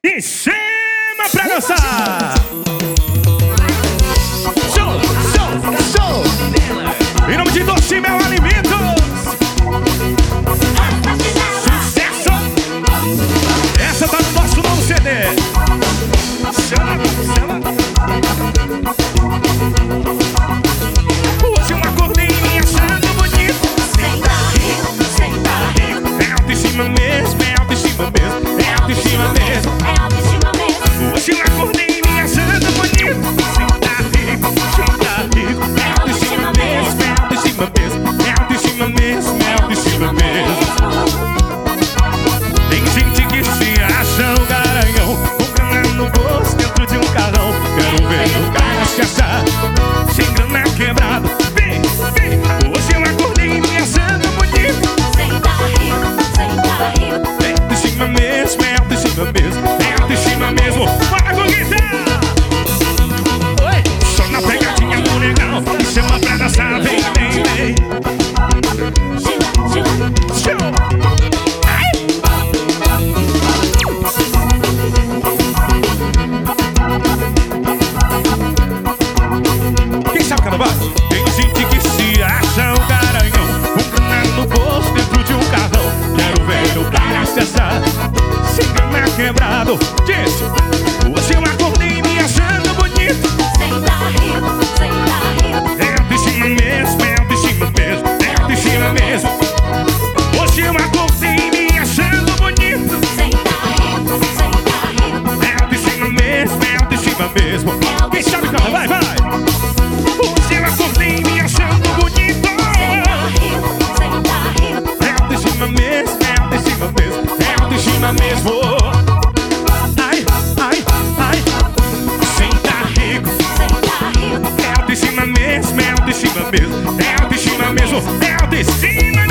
Em cima pra dançar. Show, show, show. Em nome de Doce Mel Alimentos. Sucesso. Essa tá no nosso novo CD. Chama, chama. Hoje eu acordei me achando bonito. Senta rico. É autoestima mesmo, é autoestima mesmo. É autoestima mesmo. Hoje eu acordei me achando bonito. Senta rico, senta rico. É autoestima mesmo, é autoestima mesmo. É autoestima mesmo, é autoestima mesmo. Tem gente que se acha um garanhão, com grana no bolso dentro de um carrão. Quero ver o cara se achar sem grana quebrado. Vem, vem. Hoje eu acordei me achando bonito. Senta rico. É autoestima mesmo, é autoestima mesmo. É autoestima mesmo. Bora com guitarra. Oi. Só na pegadinha do legal. Me chama pra dançar, vem, vem, vem. Show. Ai. Quem sabe carnaval? Tem gente que se acha um garanhão, com grana no bolso dentro de um carrão. Quero ver o cara se achar sem grana quebrado. Diz, hoje eu acordei me achando bonito. Senta rico. É autoestima mesmo, é autoestima mesmo. É autoestima mesmo. Hoje eu acordei me achando bonito. Senta rico. É autoestima mesmo, é autoestima mesmo. Quem sabe canta, vai, vai. Hoje eu acordei me achando bonito. Senta rico. É autoestima mesmo, é autoestima mesmo. É autoestima mesmo. Ai, ai, ai. Senta rico. É autoestima mesmo, é autoestima mesmo. É autoestima mesmo, é autoestima mesmo.